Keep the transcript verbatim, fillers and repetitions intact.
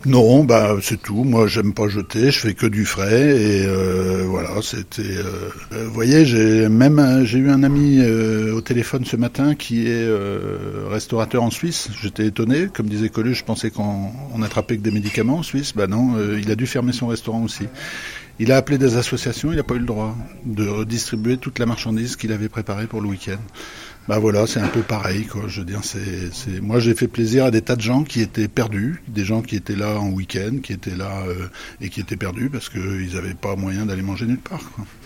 Non, bah c'est tout. Moi, j'aime pas jeter. Je fais que du frais et euh, voilà. C'était. Euh, euh, vous voyez, j'ai même un- j'ai eu un ami euh, au téléphone ce matin qui est euh, restaurateur en Suisse. J'étais étonné. Comme disait Coluche, je pensais qu'on on attrapait que des médicaments en Suisse. Bah non, euh, il a dû fermer son restaurant aussi. Il a appelé des associations. Il n'a pas eu le droit de redistribuer toute la marchandise qu'il avait préparée pour le week-end. Bah voilà, c'est un peu pareil, quoi. Je veux dire, c'est, c'est, moi j'ai fait plaisir à des tas de gens qui étaient perdus, des gens qui étaient là en week-end, qui étaient là euh, et qui étaient perdus parce qu'ils n'avaient pas moyen d'aller manger nulle part, quoi.